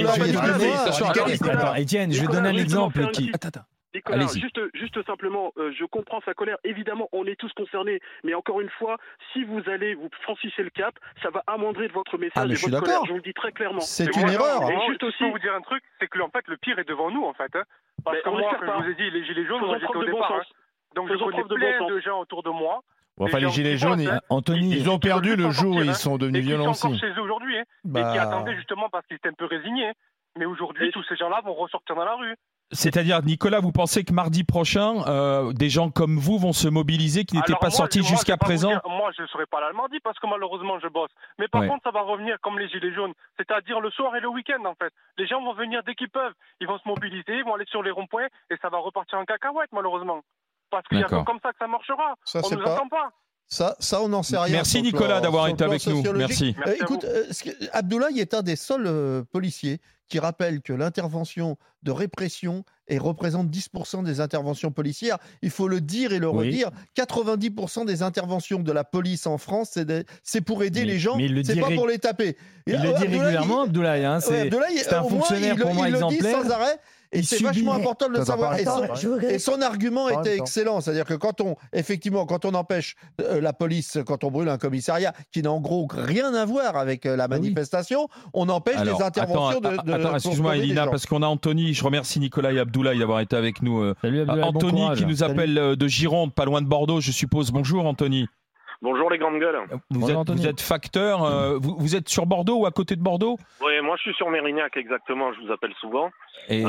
Étienne, je vais donner un exemple qui... Nicolas, juste simplement, je comprends sa colère. Évidemment, on est tous concernés. Mais encore une fois, si vous franchissez le cap, ça va amoindrir votre message et votre colère. Je vous le dis très clairement. C'est une erreur. Et juste aussi, je peux vous dire un truc, c'est que en fait, le pire est devant nous, en fait. Parce que moi, comme je vous ai dit, les gilets jaunes, moi j'étais au départ. Donc je connais plein de gens autour de moi. Enfin, les gilets jaunes, Anthony, ils ont perdu le jour où ils sont devenus violents aussi. Ils sont encore chez eux aujourd'hui, et qui attendaient justement parce qu'ils étaient un peu résignés. Mais aujourd'hui, tous ces gens-là vont ressortir dans la rue. C'est-à-dire, Nicolas, vous pensez que mardi prochain, des gens comme vous vont se mobiliser qui n'étaient pas sortis jusqu'à présent? Moi, je ne serai pas là le mardi parce que malheureusement, je bosse. Mais par contre, ça va revenir comme les gilets jaunes, c'est-à-dire le soir et le week-end, en fait. Les gens vont venir dès qu'ils peuvent. Ils vont se mobiliser, ils vont aller sur les ronds-points et ça va repartir en cacahuète, malheureusement. Parce qu'il y a comme ça que ça marchera. On ne nous attend pas. Ça, on n'en sait rien. Merci Nicolas d'avoir été avec nous. Merci. Écoute, Abdoulaye est un des seuls policiers qui rappelle que l'intervention de répression représente 10% des interventions policières. Il faut le dire et le redire. 90% des interventions de la police en France, c'est pour aider les gens, c'est pas pour les taper. Il le dit régulièrement, Abdoulaye. C'est un fonctionnaire pour moi exemplaire. Il le dit sans arrêt. Et c'est vachement important de le savoir. Et son argument était excellent. C'est-à-dire que quand on empêche la police, quand on brûle un commissariat, qui n'a en gros rien à voir avec la manifestation, on empêche les interventions Attends, excuse-moi Elina, parce qu'on a Anthony, je remercie Nicolas et Abdoulaye d'avoir été avec nous. Salut Abdoulaye, Anthony qui nous appelle de Gironde, pas loin de Bordeaux, je suppose. Bonjour Anthony. Bonjour les grandes gueules. Vous êtes facteur, vous êtes sur Bordeaux ou à côté de Bordeaux? Oui, moi je suis sur Mérignac exactement, je vous appelle souvent. Et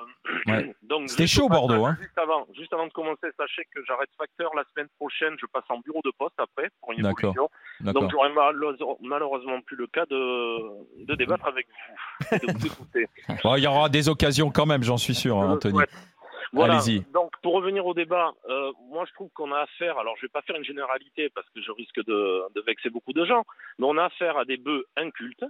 donc, c'était chaud Bordeaux. Juste avant de commencer, sachez que j'arrête facteur la semaine prochaine, je passe en bureau de poste après pour une évolution. Donc j'aurai malheureusement plus le cas de débattre avec vous et de vous écouter. Il y aura des occasions quand même, j'en suis sûr, Anthony. Voilà. Allez-y. Donc, pour revenir au débat, moi, je trouve qu'on a affaire, alors je vais pas faire une généralité parce que je risque de vexer beaucoup de gens, mais on a affaire à des bœufs incultes,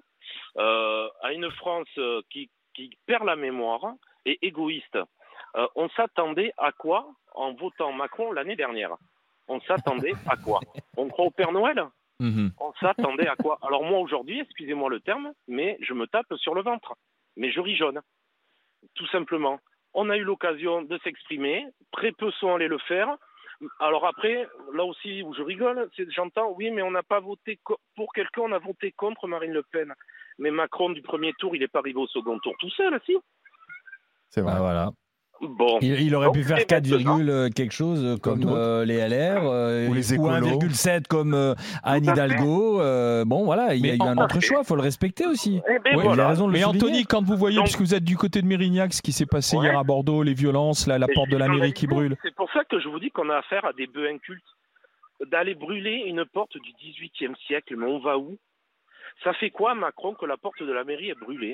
à une France qui perd la mémoire et égoïste. On s'attendait à quoi en votant Macron l'année dernière? On s'attendait à quoi? On croit au Père Noël? On s'attendait à quoi? Alors moi aujourd'hui, excusez-moi le terme, mais je me tape sur le ventre. Mais je ris jaune. Tout simplement. On a eu l'occasion de s'exprimer, très peu sont allés le faire. Alors après, là aussi où je rigole, j'entends, oui, mais on n'a pas voté pour quelqu'un, on a voté contre Marine Le Pen. Mais Macron, du premier tour, il n'est pas arrivé au second tour tout seul, si? C'est vrai. Voilà. Bon. Il aurait pu faire 4, quelque chose comme les LR ou les écolos. 1,7 comme Anne Hidalgo. Bon, voilà, il y a eu un autre choix, il faut le respecter aussi. Oui, il a raison de le mais souligner. Anthony, quand vous voyez, puisque vous êtes du côté de Mérignac, ce qui s'est passé hier à Bordeaux, les violences, la porte de la mairie qui brûle. C'est pour ça que je vous dis qu'on a affaire à des bœufs incultes. D'aller brûler une porte du XVIIIe siècle, mais on va où? Ça fait quoi, Macron, que la porte de la mairie est brûlée?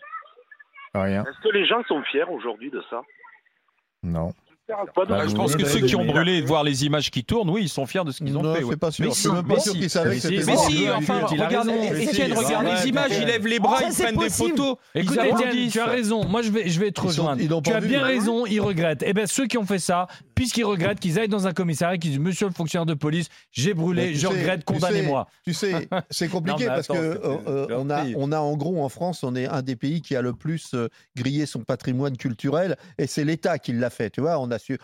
Rien. Est-ce que les gens sont fiers aujourd'hui de ça? Non. Je pense que ceux qui ont brûlé, de voir les images qui tournent, oui, ils sont fiers de ce qu'ils ont fait. C'est pas sûr. Mais Je suis même pas sûr qu'ils savaient que c'était Mais si, enfin, regarde, Étienne, regarde les images, ils lèvent les bras, ils prennent des photos. Écoute, Étienne, tu as raison. Moi, je vais te rejoindre. Tu as bien raison, ils regrettent. Eh bien, ceux qui ont fait ça, puisqu'ils regrettent, qu'ils aillent dans un commissariat, qu'ils disent, monsieur le fonctionnaire de police, j'ai brûlé, je regrette, condamnez-moi. Tu sais, c'est compliqué parce que on a en gros en France, on est un des pays qui a le plus grillé son patrimoine culturel et c'est l'État qui l'a fait. Tu vois,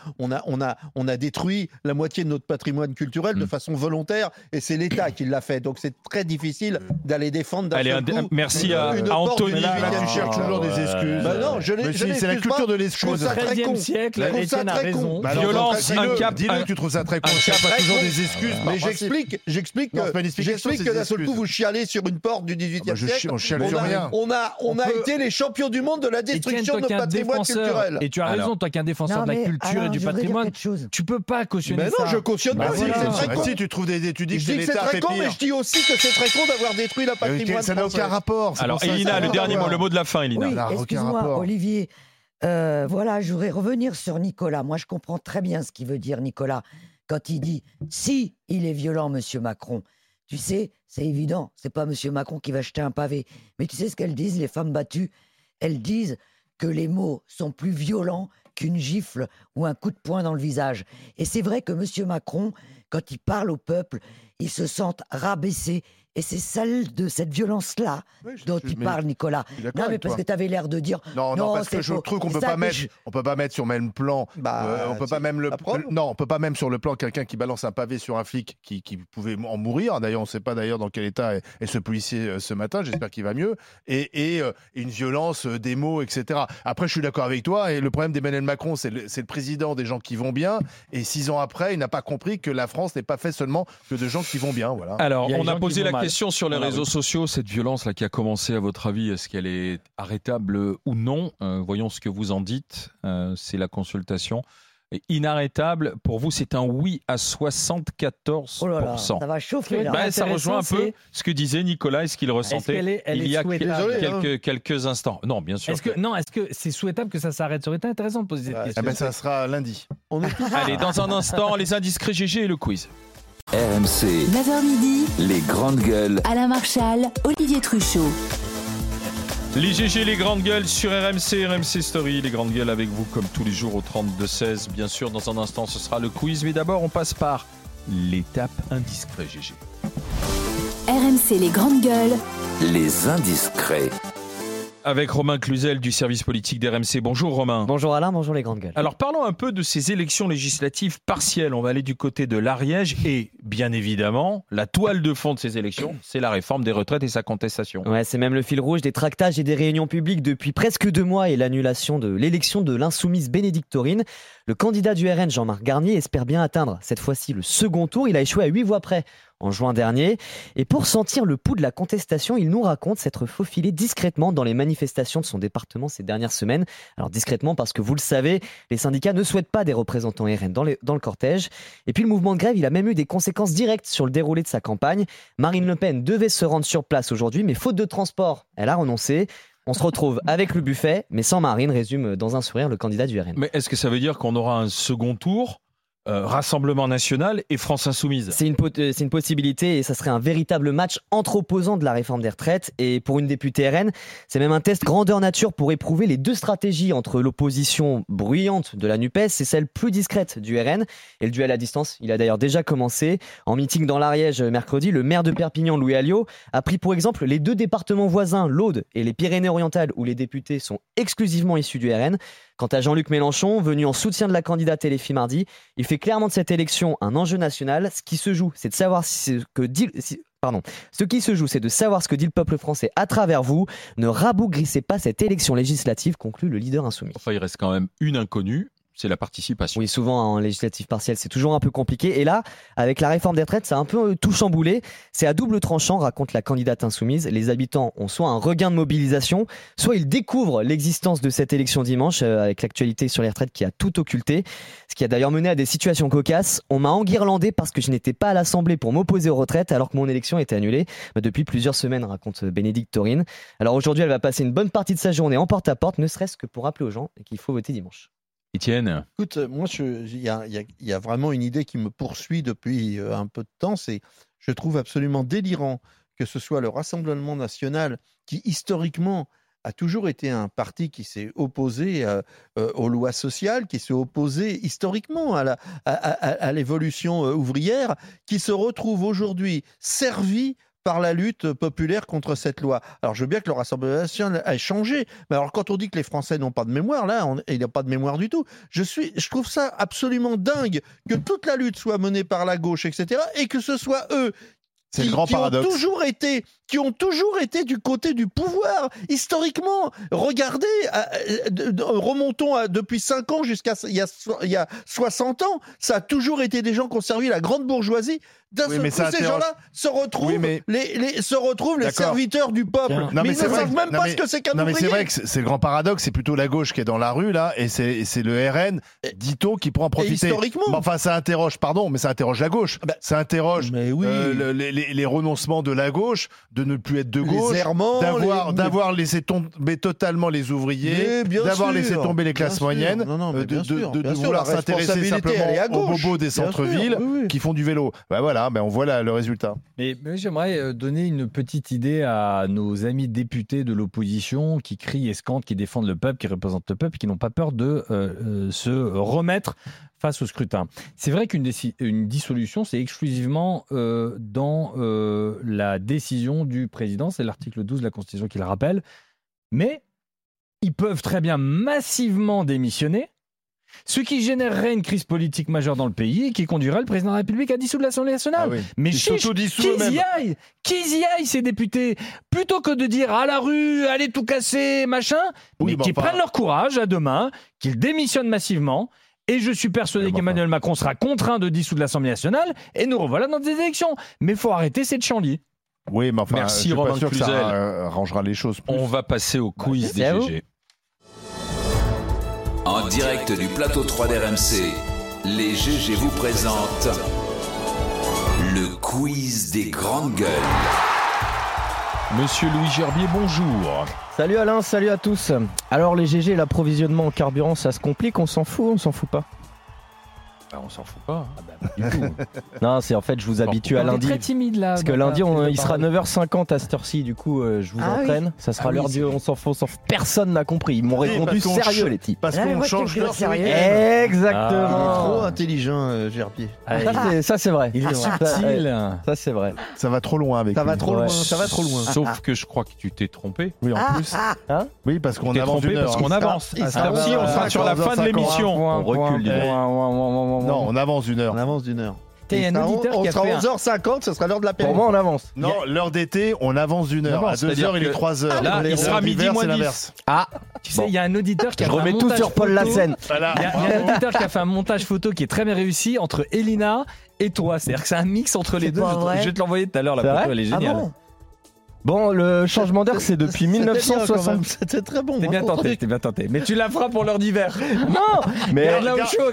on a détruit la moitié de notre patrimoine culturel de façon volontaire et c'est l'État qui l'a fait. Donc c'est très difficile d'aller défendre d'un seul coup. Merci à Anthony. Tu cherches toujours des excuses. C'est la culture de l'excuse. Au XIIIe siècle, Étienne a raison. Violence, un cap. Dis-le, tu trouves ça très con. Tu cherches toujours des excuses. Mais j'explique que d'un seul coup vous chialez sur une porte du XVIIIe siècle. On chiale sur rien. On a été les champions du monde de la destruction de notre patrimoine culturel. Et tu as raison, toi qui es un défenseur de la culture et du patrimoine, tu peux pas cautionner ça. Mais non, je cautionne pas. C'est très con. Si tu trouves tu dis que c'est l'État très fait con, pire. mais je dis aussi que c'est très con d'avoir détruit la patrimoine. Ça n'a aucun rapport. Alors, Elina, le dernier mot, le mot de la fin, Elina. Oui, excuse-moi, Olivier. Voilà, je voudrais revenir sur Nicolas. Moi, je comprends très bien ce qu'il veut dire, Nicolas, quand il dit si il est violent, Monsieur Macron. Tu sais, c'est évident, c'est pas Monsieur Macron qui va jeter un pavé. Mais tu sais ce qu'elles disent, les femmes battues? Elles disent que les mots sont plus violents qu'une gifle ou un coup de poing dans le visage. Et c'est vrai que Monsieur Macron, quand il parle au peuple, il se sent rabaissé. Et c'est celle de cette violence-là dont il parle, Nicolas. Non, mais parce que tu avais l'air de dire. Non, parce que je trouve qu'on peut pas mettre. On peut pas mettre sur le même plan. On peut pas même on peut pas même sur le plan quelqu'un qui balance un pavé sur un flic qui pouvait en mourir. D'ailleurs, on ne sait pas d'ailleurs dans quel état est ce policier ce matin. J'espère qu'il va mieux. Et une violence, des mots, etc. Après, je suis d'accord avec toi. Et le problème d'Emmanuel Macron, c'est le président des gens qui vont bien. Et 6 ans après, il n'a pas compris que la France n'est pas faite seulement que de gens qui vont bien. Voilà. Alors, on a posé la question sur les réseaux sociaux, cette violence là qui a commencé, à votre avis, est-ce qu'elle est arrêtable ou non? Voyons ce que vous en dites. C'est la consultation. Inarrêtable, pour vous, c'est un oui à 74%. Oh là là, ça va chauffer là. Ça rejoint un peu ce que disait Nicolas et ce qu'il ressentait il y a quelques instants. Non, bien sûr. Est-ce que c'est souhaitable que ça s'arrête? Ça aurait été intéressant de poser cette question. Ça sera lundi. Allez, dans un instant, les indiscrets GG et le quiz. RMC, 9h midi, les grandes gueules. Alain Marchal, Olivier Truchot. Les GG, les grandes gueules sur RMC, RMC Story, les grandes gueules avec vous comme tous les jours au 32-16. Bien sûr, dans un instant, ce sera le quiz. Mais d'abord, on passe par l'étape indiscret GG. RMC, les grandes gueules. Les indiscrets. Avec Romain Cluzel du service politique d'RMC. Bonjour Romain. Bonjour Alain, bonjour les grandes gueules. Alors parlons un peu de ces élections législatives partielles. On va aller du côté de l'Ariège et bien évidemment, la toile de fond de ces élections, c'est la réforme des retraites et sa contestation. Ouais, c'est même le fil rouge des tractages et des réunions publiques depuis presque 2 mois et l'annulation de l'élection de l'insoumise Bénédicte-Taurine. Le candidat du RN, Jean-Marc Garnier, espère bien atteindre cette fois-ci le second tour. Il a échoué à 8 voix près en juin dernier. Et pour sentir le pouls de la contestation, il nous raconte s'être faufilé discrètement dans les manifestations de son département ces dernières semaines. Alors discrètement parce que vous le savez, les syndicats ne souhaitent pas des représentants RN dans le cortège. Et puis le mouvement de grève, il a même eu des conséquences directes sur le déroulé de sa campagne. Marine Le Pen devait se rendre sur place aujourd'hui, mais faute de transport, elle a renoncé. On se retrouve avec le buffet, mais sans Marine, résume dans un sourire le candidat du RN. Mais est-ce que ça veut dire qu'on aura un second tour Rassemblement National et France Insoumise? C'est une possibilité et ça serait un véritable match entre opposants de la réforme des retraites. Et pour une députée RN, c'est même un test grandeur nature pour éprouver les deux stratégies entre l'opposition bruyante de la NUPES et celle plus discrète du RN. Et le duel à distance, il a d'ailleurs déjà commencé. En meeting dans l'Ariège mercredi, le maire de Perpignan, Louis Alliot, a pris pour exemple les deux départements voisins, l'Aude et les Pyrénées-Orientales, où les députés sont exclusivement issus du RN. Quant à Jean-Luc Mélenchon, venu en soutien de la candidate LFI mardi, il fait clairement de cette élection un enjeu national. Ce qui se joue, c'est de savoir ce que dit le peuple français à travers vous. Ne rabougrissez pas cette élection législative, conclut le leader insoumis. Enfin, il reste quand même une inconnue. C'est la participation. Oui, souvent en législative partielle, c'est toujours un peu compliqué. Et là, avec la réforme des retraites, ça a un peu tout chamboulé. C'est à double tranchant, raconte la candidate insoumise. Les habitants ont soit un regain de mobilisation, soit ils découvrent l'existence de cette élection dimanche, avec l'actualité sur les retraites qui a tout occulté. Ce qui a d'ailleurs mené à des situations cocasses. On m'a enguirlandé parce que je n'étais pas à l'Assemblée pour m'opposer aux retraites, alors que mon élection était annulée depuis plusieurs semaines, raconte Bénédicte Taurine. Alors aujourd'hui, elle va passer une bonne partie de sa journée en porte-à-porte, ne serait-ce que pour rappeler aux gens qu'il faut voter dimanche. Étienne. Écoute, moi, il y a vraiment une idée qui me poursuit depuis un peu de temps. C'est, je trouve absolument délirant que ce soit le Rassemblement national qui, historiquement, a toujours été un parti qui s'est opposé aux lois sociales, qui s'est opposé historiquement à l'évolution ouvrière, qui se retrouve aujourd'hui servi par la lutte populaire contre cette loi. Alors, je veux bien que le Rassemblement national ait changé, mais alors quand on dit que les Français n'ont pas de mémoire, là, il n'y a pas de mémoire du tout. Je trouve ça absolument dingue que toute la lutte soit menée par la gauche, etc., et que ce soit eux C'est le grand paradoxe. Qui ont toujours été du côté du pouvoir, historiquement. Regardez, remontons depuis 5 ans jusqu'à il y a 60 ans, ça a toujours été des gens qui ont servi la grande bourgeoisie. D'un seul coup, ces gens-là se retrouvent, les serviteurs du peuple. Non, mais ils ne savent même pas ce que c'est qu'un ouvrier. Non, mais c'est vrai que c'est le grand paradoxe, c'est plutôt la gauche qui est dans la rue, là, et c'est le RN, dit-on, qui pourra en profiter. Historiquement. Mais enfin, ça interroge la gauche. Ça interroge les renoncements de la gauche, de ne plus être de gauche, d'avoir laissé tomber totalement les ouvriers, d'avoir laissé tomber les classes moyennes, de vouloir s'intéresser simplement aux bobos des centres-villes qui font du vélo. Ben voilà, on voit le résultat. Mais j'aimerais donner une petite idée à nos amis députés de l'opposition qui crient et scandent, qui défendent le peuple, qui représentent le peuple, qui n'ont pas peur de se remettre face au scrutin. C'est vrai qu'une dissolution, c'est exclusivement dans la décision du président, c'est l'article 12 de la Constitution qui le rappelle, mais ils peuvent très bien massivement démissionner, ce qui générerait une crise politique majeure dans le pays et qui conduirait le président de la République à dissoudre l'Assemblée nationale. Ah oui. Mais chiche, qu'ils y aillent ces députés, plutôt que de dire à la rue, allez tout casser, machin, mais qu'ils prennent leur courage à deux mains, qu'ils démissionnent massivement. Et je suis persuadé qu'Emmanuel Macron sera contraint de dissoudre l'Assemblée nationale et nous revoilà dans des élections. Mais il faut arrêter cette chanlier. Oui, mais enfin, merci Romain Cluzel. Ça arrangera les choses. On va passer au quiz des GG. En direct du plateau 3 d'RMC, les GG vous présentent le quiz des grandes gueules. Monsieur Louis Gerbier, bonjour. Salut Alain, salut à tous. Alors les GG, l'approvisionnement en carburant, ça se complique, on s'en fout ou on s'en fout pas? On s'en fout pas. Du tout. Non, c'est en fait, je vous habitue à lundi. Très timide là. Parce que lundi, il sera 9h50 à cette heure-ci, du coup, je vous entraîne. Oui. Ça sera l'heure du on s'en fout, Personne n'a compris. Ils m'ont répondu sérieux, les types. Parce qu'on change l'heure sérieux. Exactement. Il est trop intelligent, Gerbier. Ça, c'est vrai. Il est subtil. Ça, c'est vrai. Ça va trop loin avec ça va trop loin. Ça va trop loin. Sauf que je crois que tu t'es trompé. Oui, en plus. Oui, parce qu'on avance d'une heure. Parce qu'on avance. À cette heure-ci, on sera sur la fin de l'émission. On recule. Non, on avance d'une heure. On avance d'une heure. Il y a un auditeur qui a fait 11h50, ce sera l'heure de la période. Pour moi, on avance. Non, l'heure d'été, on avance d'une heure. À 2h, il est 3h. Là, il sera midi moins 10. Tu sais, il y a un auditeur qui a fait un montage. Je remets tout sur Paul Lassène. Il y a un auditeur qui a fait un montage photo qui est très bien réussi entre Elina et toi. C'est-à-dire que c'est un mix entre les deux. Je vais te l'envoyer tout à l'heure, la photo, elle est géniale. Bon, le changement d'heure, c'est depuis 1960. C'était très bon. T'es bien tenté. Mais tu la feras pour l'heure d'hiver. Non, mais garde-la au chaud,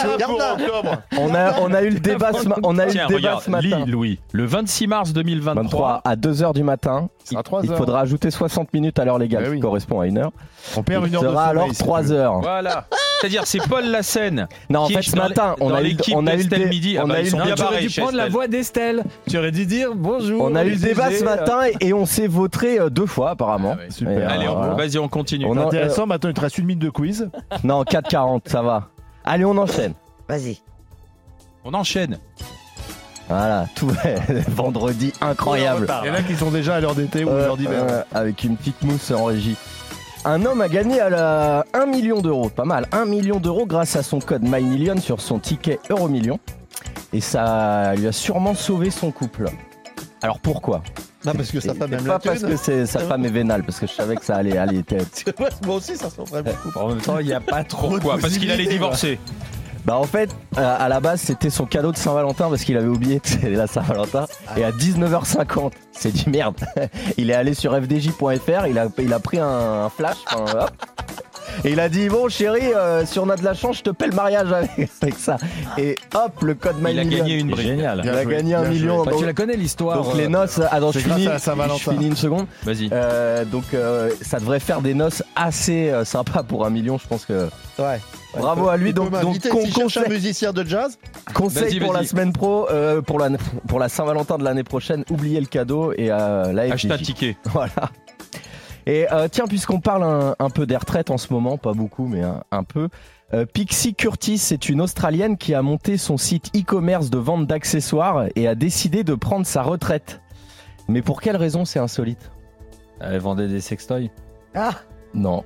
On a eu le débat ce matin. Lis, Louis. Le 26 mars 2023 à 2h du matin, il faudra ajouter 60 minutes à l'heure légale, qui correspond à 1 heure. On perd 1 heure de sommeil. sera alors 3 heures. Voilà. C'est-à-dire, c'est Paul Lassène. Non, en fait, ce matin, on a eu le midi. Tu aurais dû prendre la voix d'Estelle. Tu aurais dû dire bonjour. On a eu le débat ce matin et on s'est vautré 2 fois apparemment. Ah ouais, super. Allez, vas-y, on continue. C'est intéressant, maintenant il te reste 1 minute de quiz. Non, 4h40, ça va. Allez, on enchaîne. Vas-y. On enchaîne. Voilà, tout vendredi incroyable. Il y en a qui sont déjà à l'heure d'été ou l'heure d'hiver. Avec une petite mousse en régie. Un homme a gagné 1 million d'euros, pas mal, 1 million d'euros grâce à son code MyMillion sur son ticket Euromillion. Et ça lui a sûrement sauvé son couple. Alors pourquoi ? Non, parce que sa femme aime pas parce que sa femme est vénale, parce que je savais que ça allait aller. Moi aussi, ça sauverait beaucoup. En même temps, il n'y a pas trop. Pourquoi ? Parce qu'il allait divorcer. Bah en fait, à la base, c'était son cadeau de Saint-Valentin parce qu'il avait oublié que c'était la Saint-Valentin. Et à 19h50, c'est dit merde. Il est allé sur fdj.fr, il a pris un flash, hop, et il a dit bon chérie, si on a de la chance, je te paie le mariage avec ça. Et hop, le code MyMillion. Il a gagné une brique. Génial. Il a gagné 1 million. Tu la connais l'histoire. Donc les noces. Attends, je finis une seconde. Vas-y. Donc ça devrait faire des noces assez sympas pour 1 million. Je pense que. Ouais. Bravo à lui. Donc si cherche un musicien de jazz. Conseil pour la semaine pro, pour la Saint-Valentin de l'année prochaine, oubliez le cadeau et la FDJ. Achetez un ticket. Voilà. Et tiens, puisqu'on parle un peu des retraites en ce moment, pas beaucoup, mais un peu. Pixie Curtis, c'est une Australienne qui a monté son site e-commerce de vente d'accessoires et a décidé de prendre sa retraite. Mais pour quelle raison c'est insolite ? Elle vendait des sextoys. Ah, Non.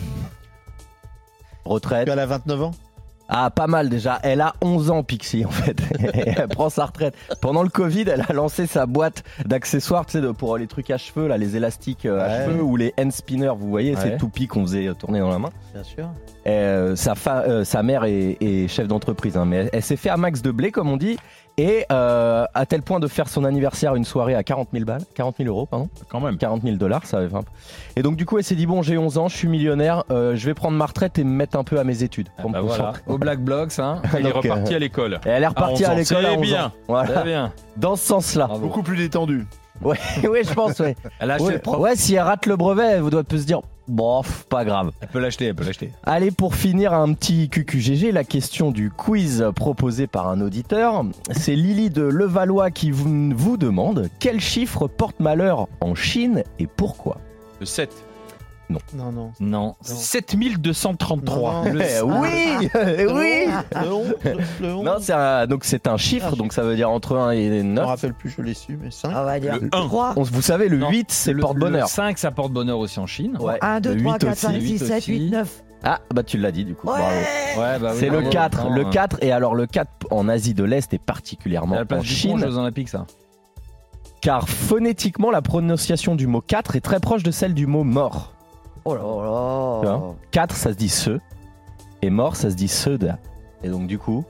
Retraite. Elle a 29 ans. Ah, pas mal déjà. Elle a 11 ans, Pixie, en fait. Elle prend sa retraite. Pendant le Covid, elle a lancé sa boîte d'accessoires, tu sais, pour les trucs à cheveux, là, les élastiques à cheveux ou les hand spinners, vous voyez, ces toupies qu'on faisait tourner dans la main. Bien sûr. Sa mère est chef d'entreprise, hein, mais elle s'est fait un max de blé, comme on dit, et à tel point de faire son anniversaire une soirée à 40 000 euros, pardon. Quand même. 40 000 $, ça avait fait un peu. Et donc, du coup, elle s'est dit, bon, j'ai 11 ans, je suis millionnaire, je vais prendre ma retraite et me mettre un peu à mes études. Voilà. Au Black Blocks, hein. Elle est repartie à l'école. Et elle est repartie à l'école à 11 bien. ans. Voilà. Très bien. Dans ce sens-là. Bravo. Beaucoup plus détendu. Ouais, je pense, ouais. Elle a acheté le prof. Ouais, si elle rate le brevet, elle peut se dire, bof, pas grave. Elle peut l'acheter. Allez, pour finir, un petit QQGG, la question du quiz proposé par un auditeur. C'est Lily de Levallois qui vous demande quel chiffre porte malheur en Chine et pourquoi ? Le 7. Non. 7233. Oui. Le 11. Non, donc c'est un chiffre, donc ça veut dire entre 1 et 9. Je me rappelle plus, je l'ai su, mais 5. on va dire Le 1. 3. Vous savez, le 8, c'est le porte-bonheur. Le 5, ça porte bonheur aussi en Chine. Ouais. 1, 2, Le 3, 8 4, aussi. 5, 6, 7, 8, 9. Ah, bah tu l'as dit du coup. Ouais. Bravo. Ouais, bah oui, C'est le bravo. 4. Non, Le 4, et alors le 4 en Asie de l'Est et particulièrement à la place en du pont, Chine. Jeux Olympiques, ça. Car phonétiquement, la prononciation du mot 4 est très proche de celle du mot mort. Oh là Tu là. vois, 4, ça se dit ce, et mort, ça se dit ce. Et donc du coup,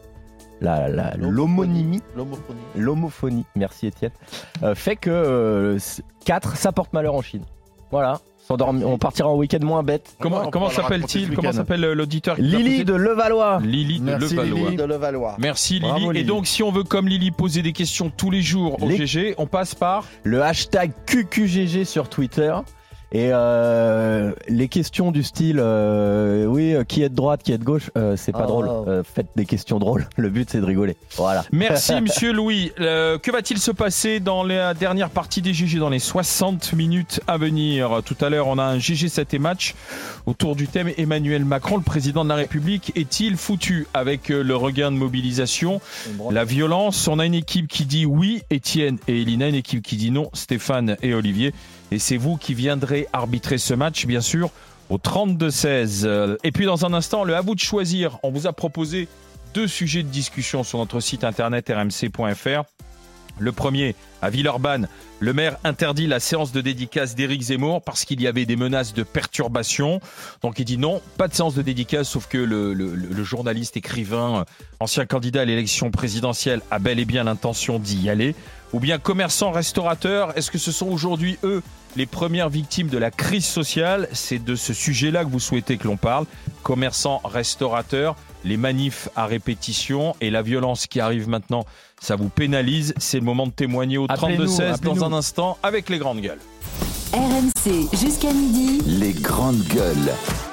l'homophonie, merci Étienne, fait que 4, ça porte malheur en Chine. Voilà. On partira en week-end moins bête. Comment s'appelle-t-il ? Comment s'appelle l'auditeur ? Lily de Levallois. Lily de Levallois. Merci Lily. Bravo, Lily. Et donc, si on veut, comme Lily, poser des questions tous les jours au GG, on passe par le hashtag QQGG sur Twitter. Et les questions du style qui est de droite, qui est de gauche, c'est pas drôle. Faites des questions drôles. Le but, c'est de rigoler. Voilà. Merci Monsieur Louis. Que va-t-il se passer dans la dernière partie des GG, dans les 60 minutes à venir ? Tout à l'heure, on a un GG 7 et match autour du thème Emmanuel Macron, le président de la République, est-il foutu ? Avec le regain de mobilisation, la violence. On a une équipe qui dit oui, Étienne et Elina, une équipe qui dit non, Stéphane et Olivier. Et c'est vous qui viendrez arbitrer ce match, bien sûr, au 32-16. Et puis dans un instant, le à vous de choisir. On vous a proposé 2 sujets de discussion sur notre site internet rmc.fr. Le premier, à Villeurbanne, le maire interdit la séance de dédicace d'Éric Zemmour parce qu'il y avait des menaces de perturbation. Donc il dit non, pas de séance de dédicace, sauf que le journaliste, écrivain, ancien candidat à l'élection présidentielle a bel et bien l'intention d'y aller. Ou bien commerçants, restaurateurs, est-ce que ce sont aujourd'hui eux les premières victimes de la crise sociale. C'est de ce sujet-là que vous souhaitez que l'on parle. Commerçants, restaurateurs, les manifs à répétition et la violence qui arrive maintenant, ça vous pénalise. C'est le moment de témoigner au 32-16 dans un instant avec les grandes gueules. RMC jusqu'à midi. Les grandes gueules.